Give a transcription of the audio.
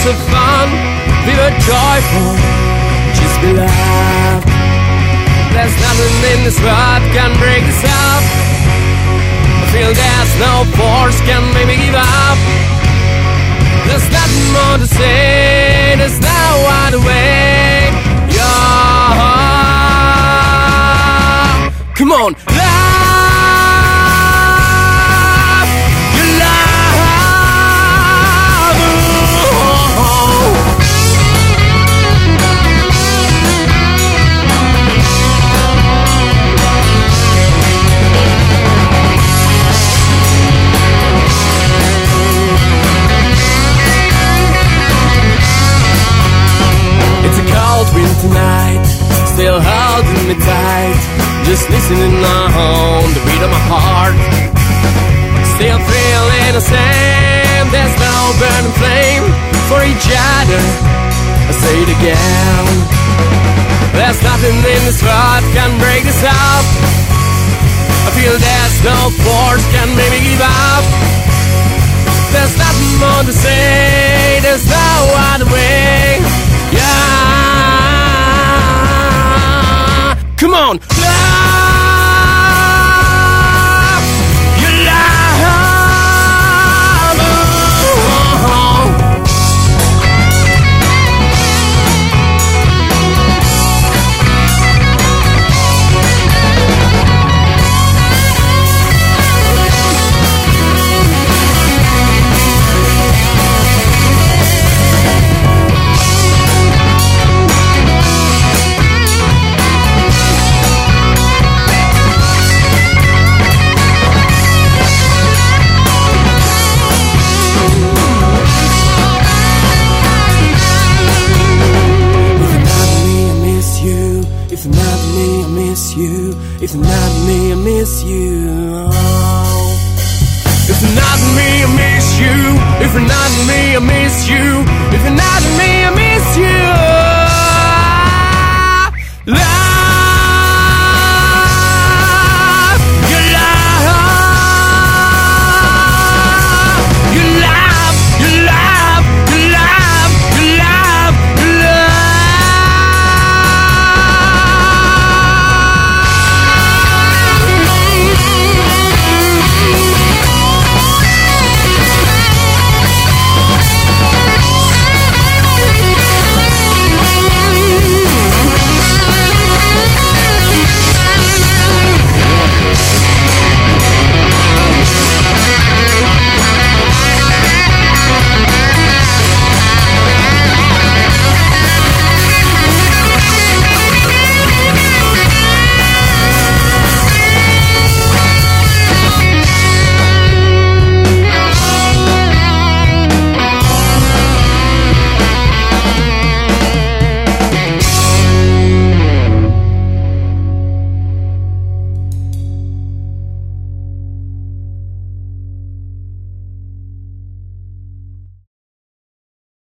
lots of fun. We were joyful, just be loved. There's nothing in this world can break us up. I feel there's no force can make me give up. There's nothing more to say, there's no other way. Yeah. Come on, love, your love. It's a cold winter night, still holding me tight, just listening on the beat of my heart. Still feeling the same, there's no burning flame for each other. I say it again, there's nothing in this world can break us up. I feel there's no force can make me give up. There's nothing more to say, there's no other way. Yeah. Come on, love, your love. If not me, I miss you. If not me, I miss you. If not me, I miss you. If not